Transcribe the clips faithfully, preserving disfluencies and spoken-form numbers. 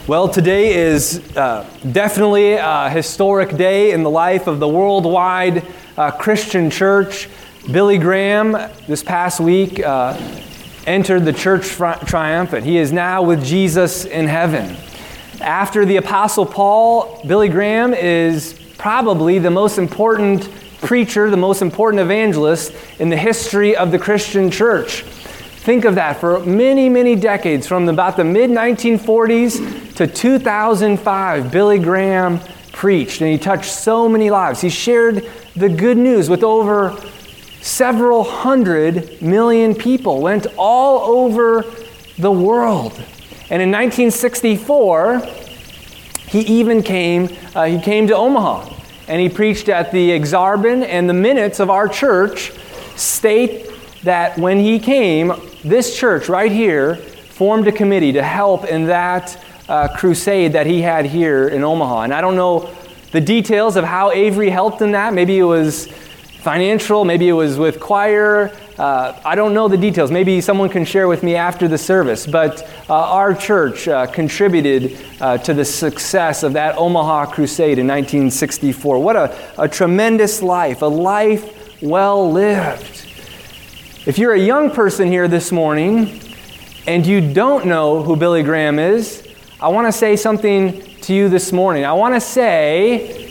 Well, today is uh, definitely a historic day in the life of the worldwide uh, Christian church. Billy Graham, this past week, uh, entered the church tri- triumphant. He is now with Jesus in heaven. After the Apostle Paul, Billy Graham is probably the most important preacher, the most important evangelist in the history of the Christian church. Think of that. For many, many decades, from about the mid nineteen forties to two thousand five, Billy Graham preached, and he touched so many lives. He shared the good news with over several hundred million people, went all over the world. And in nineteen sixty-four, he even came, uh, he came to Omaha, and he preached at the Exarban, and the minutes of our church state that when he came, this church right here formed a committee to help in that uh, crusade that he had here in Omaha. And I don't know the details of how Avery helped in that. Maybe it was financial, maybe it was with choir. Uh, I don't know the details. Maybe someone can share with me after the service. But uh, our church uh, contributed uh, to the success of that Omaha crusade in nineteen sixty-four. What a, a tremendous life, a life well lived. If you're a young person here this morning and you don't know who Billy Graham is, I want to say something to you this morning. I want to say,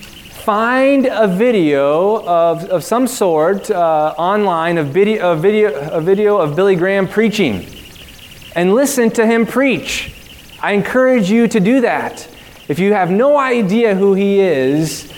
find a video of, of some sort uh, online, a video, a, video, a video of Billy Graham preaching, and listen to him preach. I encourage you to do that. If you have no idea who he is,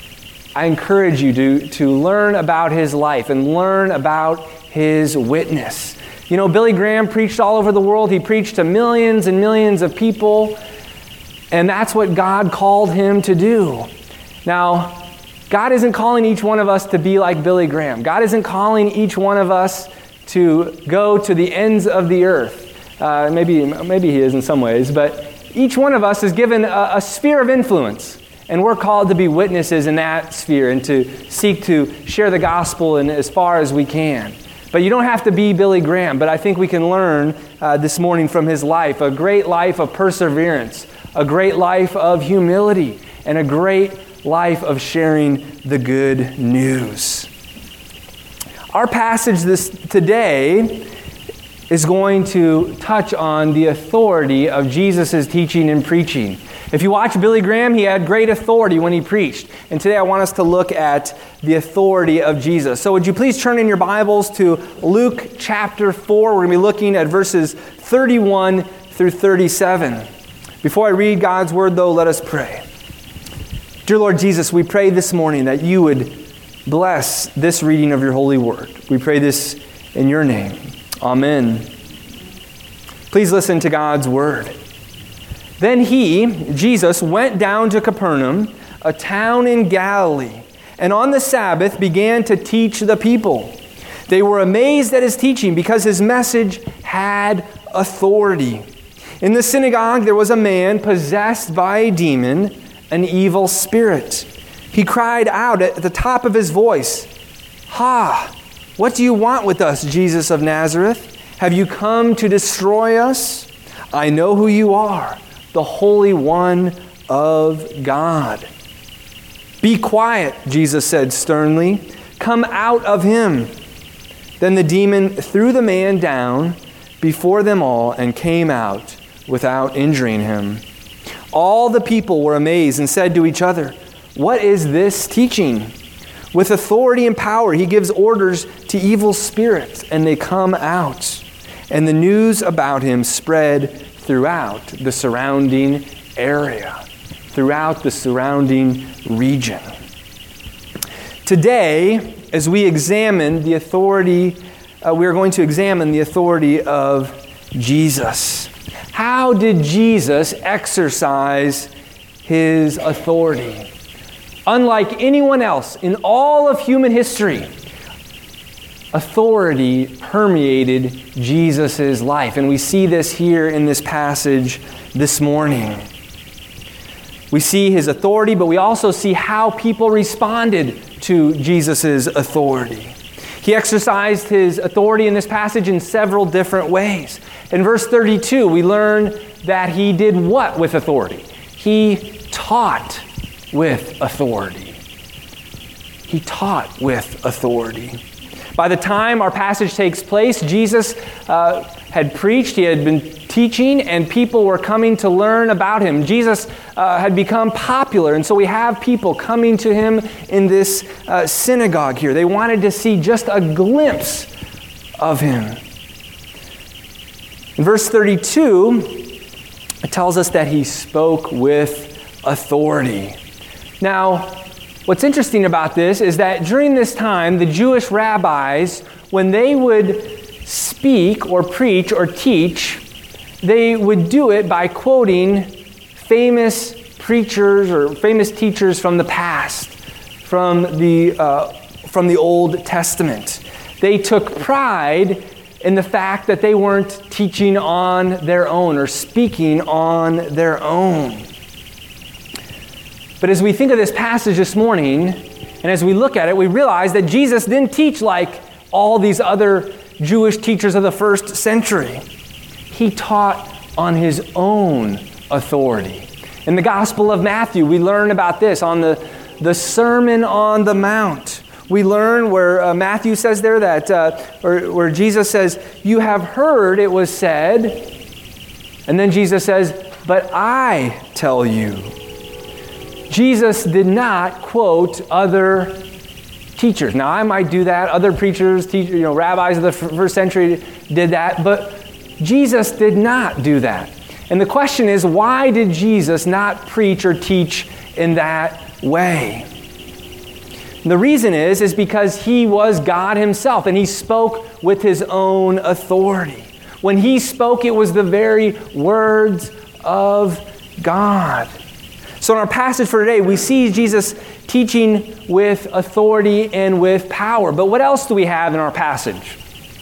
I encourage you to, to learn about his life and learn about his witness. You know, Billy Graham preached all over the world. He preached to millions and millions of people, and that's what God called him to do. Now, God isn't calling each one of us to be like Billy Graham. God isn't calling each one of us to go to the ends of the earth. Uh, maybe, maybe he is in some ways, but each one of us is given a, a sphere of influence. And we're called to be witnesses in that sphere and to seek to share the gospel in as far as we can. But you don't have to be Billy Graham, but I think we can learn uh, this morning from his life, a great life of perseverance, a great life of humility, and a great life of sharing the good news. Our passage this today is going to touch on the authority of Jesus' teaching and preaching. If you watch Billy Graham, he had great authority when he preached. And today I want us to look at the authority of Jesus. So would you please turn in your Bibles to Luke chapter four. We're going to be looking at verses thirty-one through thirty-seven. Before I read God's word, though, let us pray. Dear Lord Jesus, we pray this morning that you would bless this reading of your holy word. We pray this in your name. Amen. Please listen to God's word. Then he, Jesus, went down to Capernaum, a town in Galilee, and on the Sabbath began to teach the people. They were amazed at his teaching because his message had authority. In the synagogue there was a man possessed by a demon, an evil spirit. He cried out at the top of his voice, "Ha! What do you want with us, Jesus of Nazareth? Have you come to destroy us? I know who you are, the Holy One of God." "Be quiet," Jesus said sternly. "Come out of him." Then the demon threw the man down before them all and came out without injuring him. All the people were amazed and said to each other, "What is this teaching? With authority and power he gives orders to evil spirits, and they come out." And the news about him spread throughout the surrounding area, throughout the surrounding region. Today, as we examine the authority, uh, we are going to examine the authority of Jesus. How did Jesus exercise his authority? Unlike anyone else in all of human history, authority permeated Jesus' life. And we see this here in this passage this morning. We see his authority, but we also see how people responded to Jesus' authority. He exercised his authority in this passage in several different ways. In verse thirty-two, we learn that he did what with authority? He taught with authority. He taught with authority. By the time our passage takes place, Jesus uh, had preached, he had been teaching, and people were coming to learn about him. Jesus uh, had become popular, and so we have people coming to him in this uh, synagogue here. They wanted to see just a glimpse of him. In verse thirty-two, it tells us that he spoke with authority. Now, what's interesting about this is that during this time, the Jewish rabbis, when they would speak or preach or teach, they would do it by quoting famous preachers or famous teachers from the past, from the, uh, from the Old Testament. They took pride in the fact that they weren't teaching on their own or speaking on their own. But as we think of this passage this morning, and as we look at it, we realize that Jesus didn't teach like all these other Jewish teachers of the first century. He taught on his own authority. In the Gospel of Matthew, we learn about this on the, the Sermon on the Mount. We learn where uh, Matthew says there that, uh, or where Jesus says, "You have heard it was said," and then Jesus says, "But I tell you." Jesus did not quote other teachers. Now, I might do that. Other preachers, teachers, you know, rabbis of the first century did that, but Jesus did not do that. And the question is, why did Jesus not preach or teach in that way? And the reason is, is because he was God himself, and he spoke with his own authority. When he spoke, it was the very words of God. So in our passage for today, we see Jesus teaching with authority and with power. But what else do we have in our passage?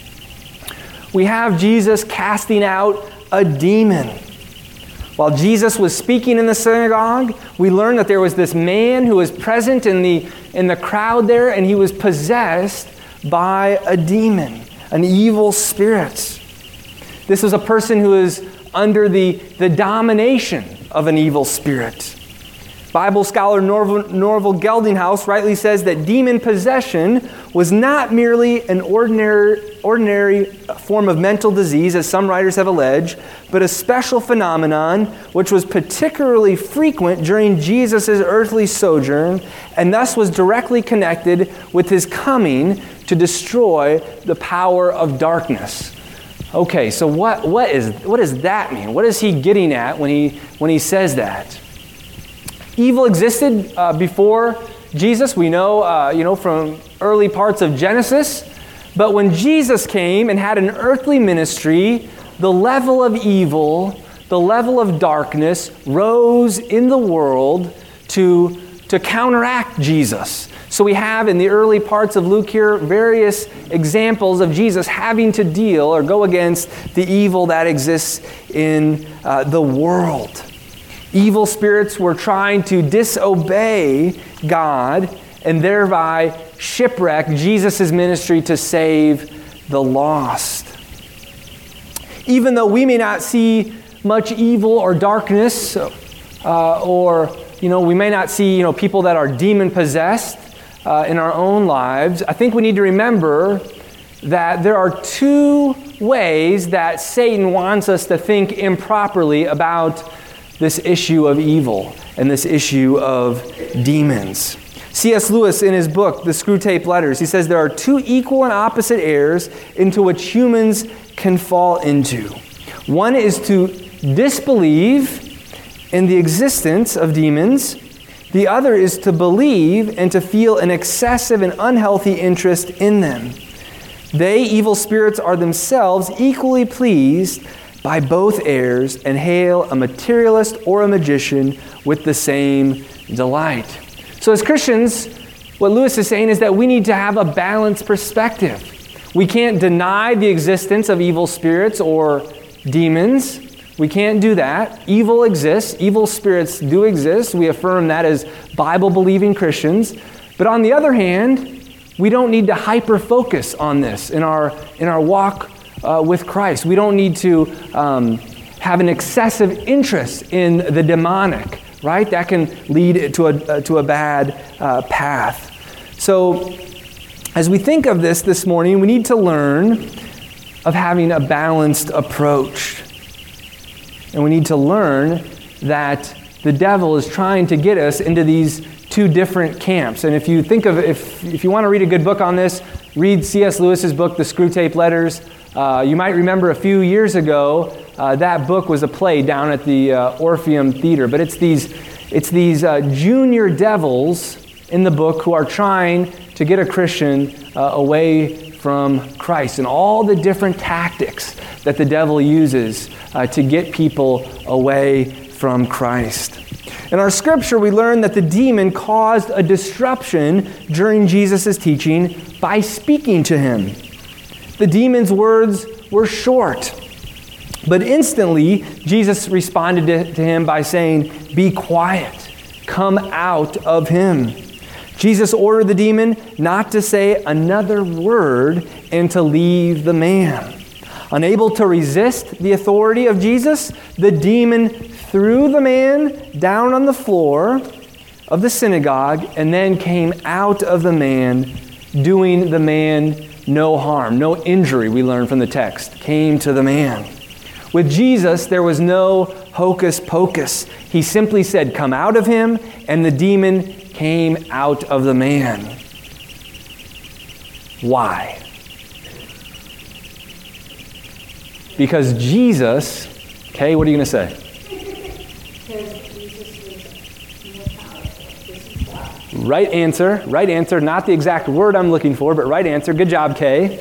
We have Jesus casting out a demon. While Jesus was speaking in the synagogue, we learn that there was this man who was present in the, in the crowd there, and he was possessed by a demon, an evil spirit. This was a person who is under the, the domination of an evil spirit. Bible scholar Norval, Norval Geldinghaus rightly says that demon possession was not merely an ordinary, ordinary form of mental disease, as some writers have alleged, but a special phenomenon which was particularly frequent during Jesus' earthly sojourn, and thus was directly connected with his coming to destroy the power of darkness. Okay, so what, what, is, what does that mean? What is he getting at when he, when he says that? Evil existed uh, before Jesus. We know, uh, you know, from early parts of Genesis. But when Jesus came and had an earthly ministry, the level of evil, the level of darkness rose in the world to, to counteract Jesus. So we have in the early parts of Luke here various examples of Jesus having to deal or go against the evil that exists in uh, the world. Evil spirits were trying to disobey God and thereby shipwreck Jesus' ministry to save the lost. Even though we may not see much evil or darkness, uh, or you know, we may not see you know people that are demon possessed uh, in our own lives, I think we need to remember that there are two ways that Satan wants us to think improperly about this issue of evil and this issue of demons. C S Lewis, in his book, The Screwtape Letters, he says there are two equal and opposite errors into which humans can fall into. One is to disbelieve in the existence of demons. The other is to believe and to feel an excessive and unhealthy interest in them. They, evil spirits, are themselves equally pleased by both errors and hail a materialist or a magician with the same delight. So as Christians, what Lewis is saying is that we need to have a balanced perspective. We can't deny the existence of evil spirits or demons. We can't do that. Evil exists. Evil spirits do exist. We affirm that as Bible-believing Christians. But on the other hand, we don't need to hyper-focus on this in our, in our walk Uh, with Christ. We don't need to um, have an excessive interest in the demonic, right? That can lead to a, uh, to a bad uh, path. So as we think of this this morning, we need to learn of having a balanced approach. And we need to learn that the devil is trying to get us into these two different camps. And if you think of, if, if you want to read a good book on this, read C S Lewis's book, The Screwtape Letters. Uh, you might remember a few years ago, uh, that book was a play down at the uh, Orpheum Theater. But it's these, it's these uh, junior devils in the book who are trying to get a Christian uh, away from Christ, and all the different tactics that the devil uses uh, to get people away from Christ. In our scripture, we learn that the demon caused a disruption during Jesus' teaching by speaking to him. The demon's words were short, but instantly Jesus responded to, to him by saying, "Be quiet, come out of him." Jesus ordered the demon not to say another word and to leave the man. Unable to resist the authority of Jesus, the demon threw the man down on the floor of the synagogue and then came out of the man, doing the man no harm. No injury, we learn from the text, came to the man. With Jesus, there was no hocus pocus. He simply said, "Come out of him," and the demon came out of the man. Why? Because Jesus, okay, what are you going to say? Right answer, right answer. Not the exact word I'm looking for, but right answer. Good job, Kay.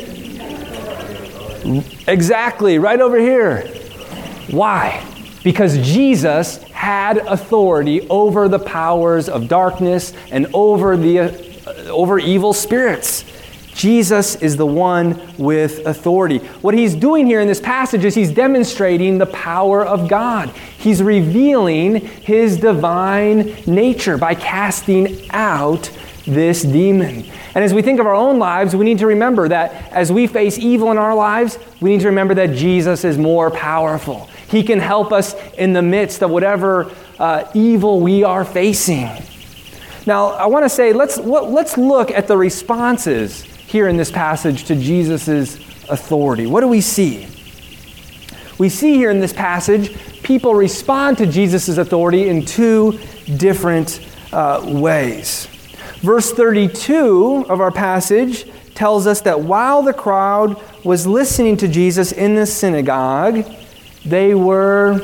Exactly, right over here. Why? Because Jesus had authority over the powers of darkness and over the uh, over evil spirits. Jesus is the one with authority. What he's doing here in this passage is he's demonstrating the power of God. He's revealing his divine nature by casting out this demon. And as we think of our own lives, we need to remember that as we face evil in our lives, we need to remember that Jesus is more powerful. He can help us in the midst of whatever uh, evil we are facing. Now, I want to say, let's let's look at the responses here in this passage to Jesus' authority. What do we see? We see here in this passage, people respond to Jesus' authority in two different uh, ways. Verse thirty-two of our passage tells us that while the crowd was listening to Jesus in the synagogue, they were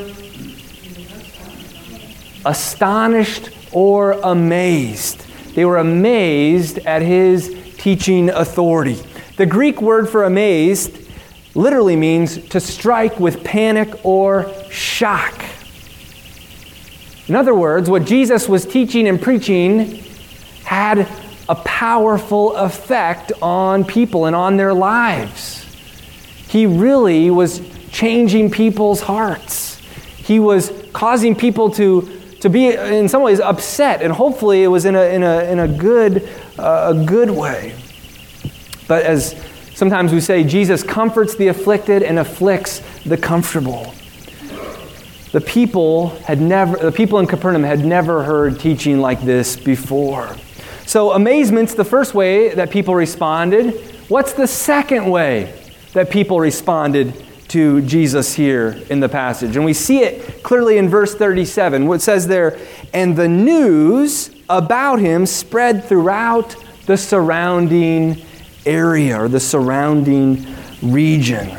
astonished or amazed. They were amazed at his teaching authority. The Greek word for amazed literally means to strike with panic or shock. In other words, what Jesus was teaching and preaching had a powerful effect on people and on their lives. He really was changing people's hearts. He was causing people to, to be, in some ways, upset, and hopefully it was in a, in a, in a, good, uh, a good way. But as sometimes we say, Jesus comforts the afflicted and afflicts the comfortable. The people had never, the people in Capernaum had never heard teaching like this before. So amazement's the first way that people responded. What's the second way that people responded to Jesus here in the passage? And we see it clearly in verse thirty-seven. What it says there, "And the news about him spread throughout the surrounding area," or the surrounding region.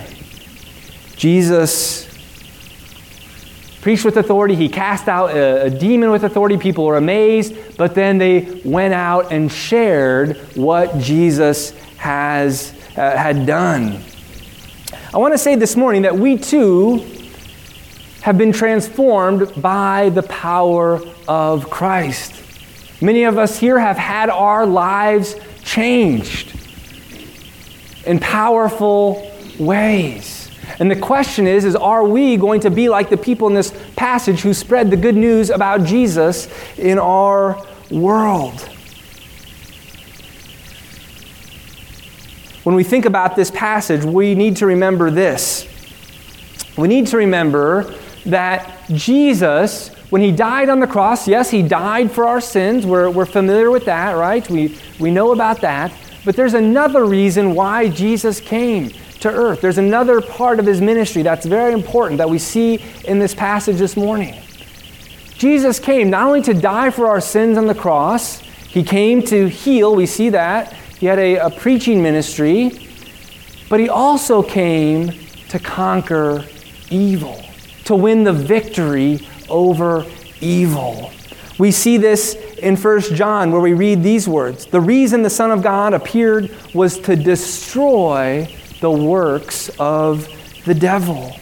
Jesus preached with authority. He cast out a, a demon with authority. People were amazed, but then they went out and shared what Jesus has uh, had done. I want to say this morning that we too have been transformed by the power of Christ. Many of us here have had our lives changed in powerful ways. And the question is, is are we going to be like the people in this passage who spread the good news about Jesus in our world? When we think about this passage, we need to remember this. We need to remember that Jesus, when he died on the cross, yes, he died for our sins. We're, we're familiar with that, right? We, we know about that. But there's another reason why Jesus came to earth. There's another part of his ministry that's very important that we see in this passage this morning. Jesus came not only to die for our sins on the cross, he came to heal, we see that. He had a, a preaching ministry, but he also came to conquer evil, to win the victory over evil. We see this in First John where we read these words. The reason the Son of God appeared was to destroy the works of the devil.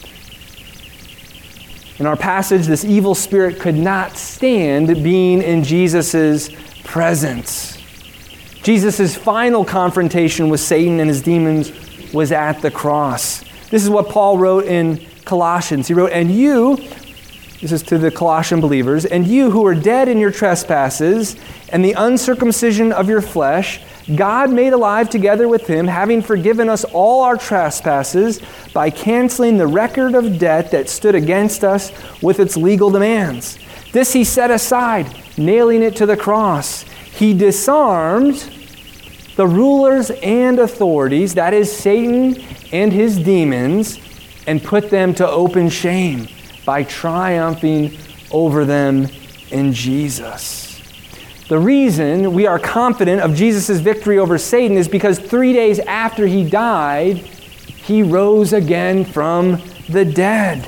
In our passage, this evil spirit could not stand being in Jesus' presence. Jesus' final confrontation with Satan and his demons was at the cross. This is what Paul wrote in Colossians. He wrote, and you, this is to the Colossian believers, and you who were dead in your trespasses and the uncircumcision of your flesh, God made alive together with him, having forgiven us all our trespasses by canceling the record of debt that stood against us with its legal demands. This he set aside, nailing it to the cross. He disarmed the rulers and authorities, that is Satan and his demons, and put them to open shame by triumphing over them in Jesus. The reason we are confident of Jesus' victory over Satan is because three days after he died, he rose again from the dead.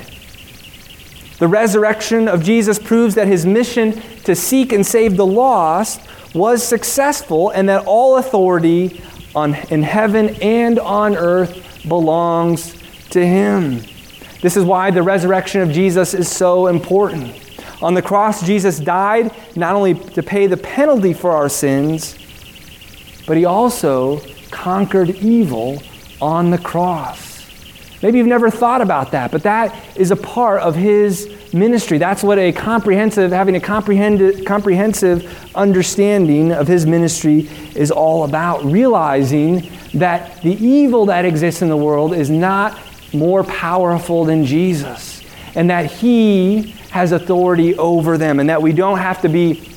The resurrection of Jesus proves that his mission to seek and save the lost was successful and that all authority on, in heaven and on earth belongs to him. This is why the resurrection of Jesus is so important. On the cross, Jesus died not only to pay the penalty for our sins, but he also conquered evil on the cross. Maybe you've never thought about that, but that is a part of his ministry. That's what a comprehensive, having a comprehensive, comprehensive understanding of his ministry is all about. Realizing that the evil that exists in the world is not more powerful than Jesus, and that he has authority over them, and that we don't have to be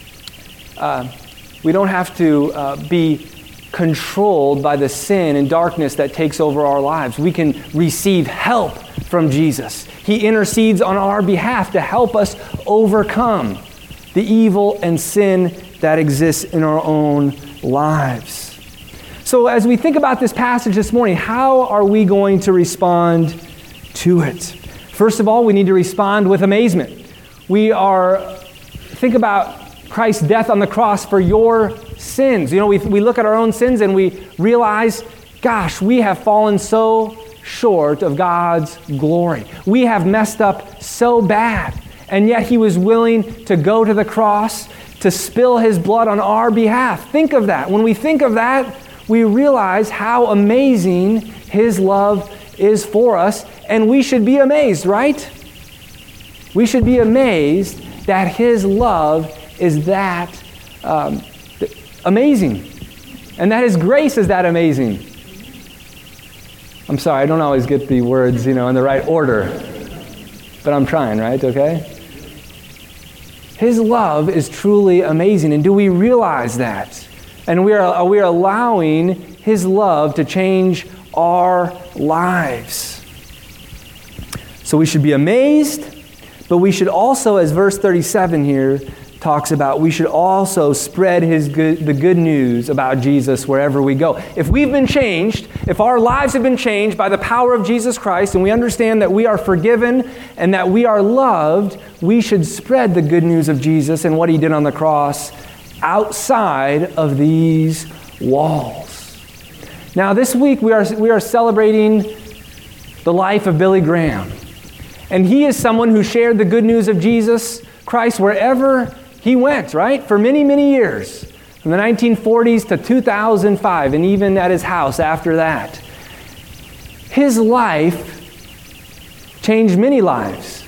uh, we don't have to uh, be controlled by the sin and darkness that takes over our lives. We can receive help from Jesus. He intercedes on our behalf to help us overcome the evil and sin that exists in our own lives. So as we think about this passage this morning, how are we going to respond to it? First of all, we need to respond with amazement. We are, think about Christ's death on the cross for your sins. You know, we, we look at our own sins and we realize, gosh, we have fallen so short of God's glory. We have messed up so bad. And yet he was willing to go to the cross to spill his blood on our behalf. Think of that. When we think of that, we realize how amazing his love is for us. And we should be amazed, right? We should be amazed that his love is that um, amazing. And that his grace is that amazing. I'm sorry, I don't always get the words, you know, in the right order. But I'm trying, right? Okay? His love is truly amazing. And do we realize that? And we are, are we allowing his love to change our lives? So we should be amazed, but we should also, as verse thirty-seven here talks about, we should also spread his good, the good news about Jesus wherever we go. If we've been changed, if our lives have been changed by the power of Jesus Christ, and we understand that we are forgiven and that we are loved, we should spread the good news of Jesus and what he did on the cross outside of these walls. Now, this week we are we are celebrating the life of Billy Graham. And he is someone who shared the good news of Jesus Christ wherever he went, right? For many, many years. From the nineteen forties to two thousand five, and even at his house after that. His life changed many lives.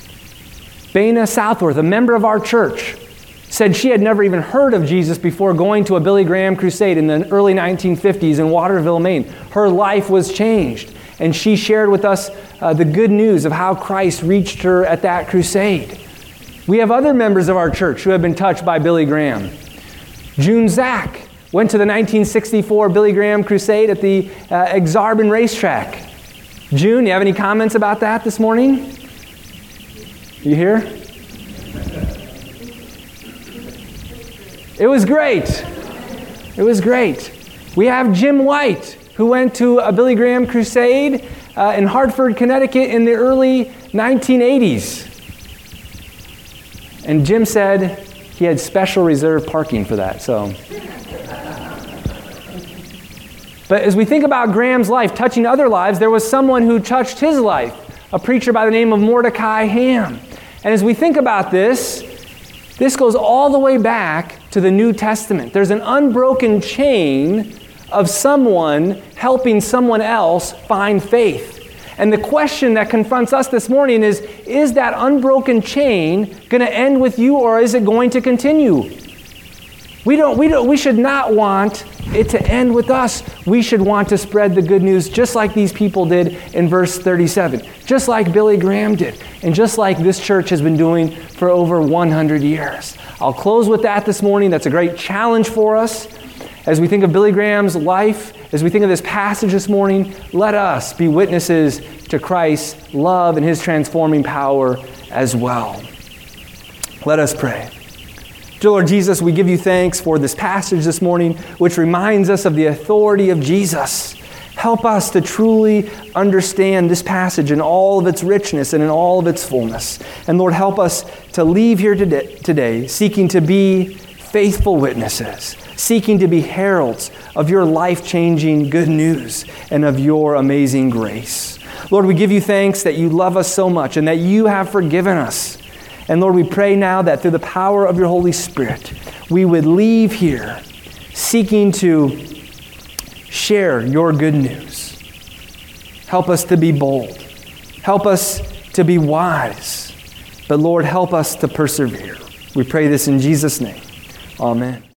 Bana Southworth, a member of our church, said she had never even heard of Jesus before going to a Billy Graham crusade in the early nineteen fifties in Waterville, Maine. Her life was changed. And she shared with us uh, the good news of how Christ reached her at that crusade. We have other members of our church who have been touched by Billy Graham. June Zach went to the nineteen sixty-four Billy Graham crusade at the uh, Exarban racetrack. June, you have any comments about that this morning? You here? It was great. It was great. We have Jim White, who went to a Billy Graham crusade uh, in Hartford, Connecticut in the early nineteen eighties. And Jim said he had special reserved parking for that. So, but as we think about Graham's life touching other lives, there was someone who touched his life, a preacher by the name of Mordecai Ham. And as we think about this, this goes all the way back to the New Testament. There's an unbroken chain of someone helping someone else find faith. And the question that confronts us this morning is, is that unbroken chain going to end with you, or is it going to continue? We don't, we don't, we should not want it to end with us. We should want to spread the good news just like these people did in verse thirty-seven, just like Billy Graham did, and just like this church has been doing for over one hundred years. I'll close with that this morning. That's a great challenge for us. As we think of Billy Graham's life, as we think of this passage this morning, let us be witnesses to Christ's love and His transforming power as well. Let us pray. Dear Lord Jesus, we give you thanks for this passage this morning, which reminds us of the authority of Jesus. Help us to truly understand this passage in all of its richness and in all of its fullness. And Lord, help us to leave here today, today seeking to be faithful witnesses, seeking to be heralds of your life-changing good news and of your amazing grace. Lord, we give you thanks that you love us so much and that you have forgiven us. And Lord, we pray now that through the power of your Holy Spirit, we would leave here seeking to share your good news. Help us to be bold. Help us to be wise. But Lord, help us to persevere. We pray this in Jesus' name. Amen.